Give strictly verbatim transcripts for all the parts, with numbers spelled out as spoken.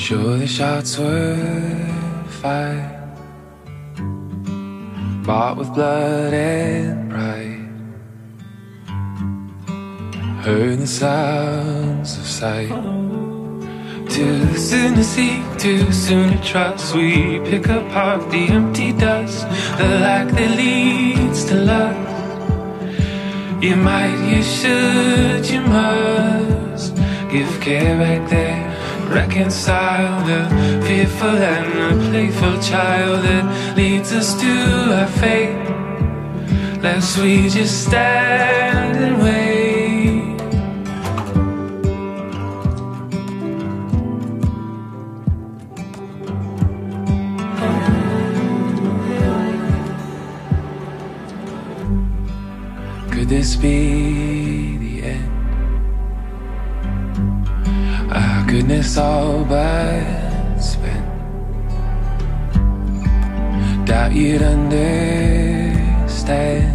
Sure, the shots were fired, bought with blood and pride. Heard the sounds of sight. Too soon to seek, too soon to trust. We pick apart the empty dust, the lack that leads to lust. You might, you should, you must give care back there. Reconcile the fearful and the playful child that leads us to our fate, lest we just stand and wait. Could this be the end? Our goodness all but spent. Doubt you'd understand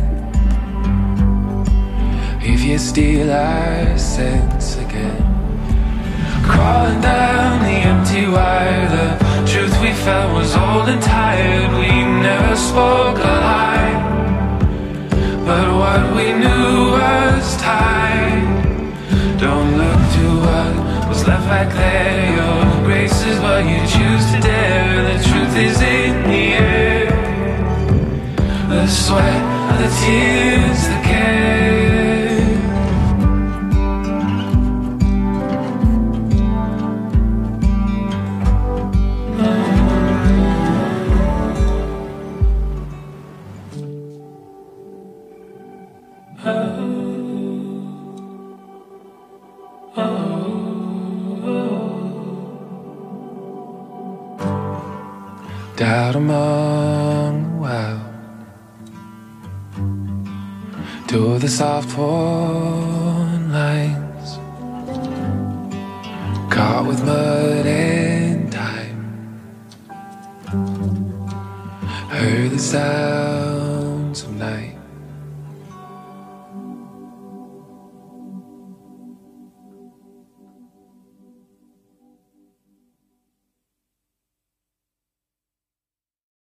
if you steal our sense again. Crawling down the empty wire, the truth we felt was old and tired. We never spoke a lie, but what we knew was tied. Don't look to what was left back there. Your grace is what you choose to dare. The truth is in the air, the sweat, the tears, the care. Doubt among the wild, to the soft worn lines, caught with mud and time. Heard the sounds of night.